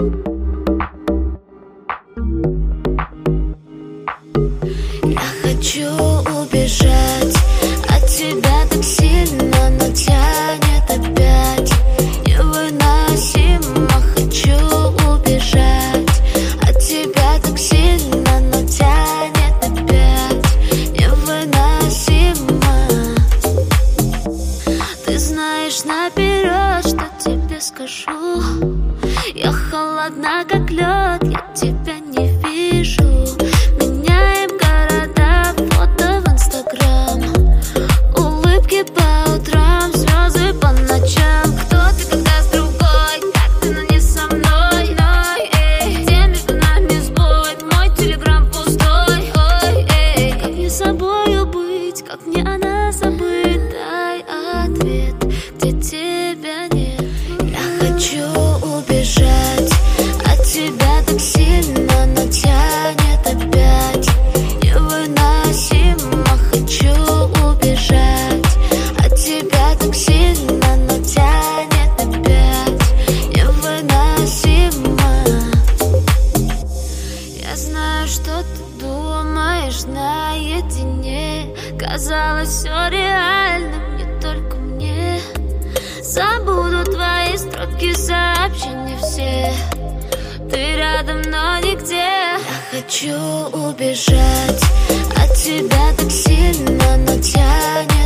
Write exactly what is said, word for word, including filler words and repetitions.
Я хочу убежать от тебя так сильно, но тянет опять. Невыносимо хочу убежать от тебя так сильно, но тянет опять. Невыносимо. Ты знаешь наперед, что тебе скажу. Я холодна, как лед, я тебя не вижу. Меняем города, фото в Инстаграм, улыбки по утрам, слезы по ночам. Кто ты, когда с другой, как ты, но не со мной, ой, эй. Где между нами сбой, мой телеграм пустой, ой, эй. Как мне собою быть, как мне она забыть? Дай ответ, где тебя нет. Я хочу убежать от тебя так сильно, но тянет опять. Невыносимо хочу убежать от тебя так сильно, но тянет опять. Невыносимо. Я знаю, что ты думаешь наедине. Казалось, все реально, не только мне. Забуду твои строки, сообщения все. Ты рядом, но нигде. Я хочу убежать от тебя так сильно, но тянет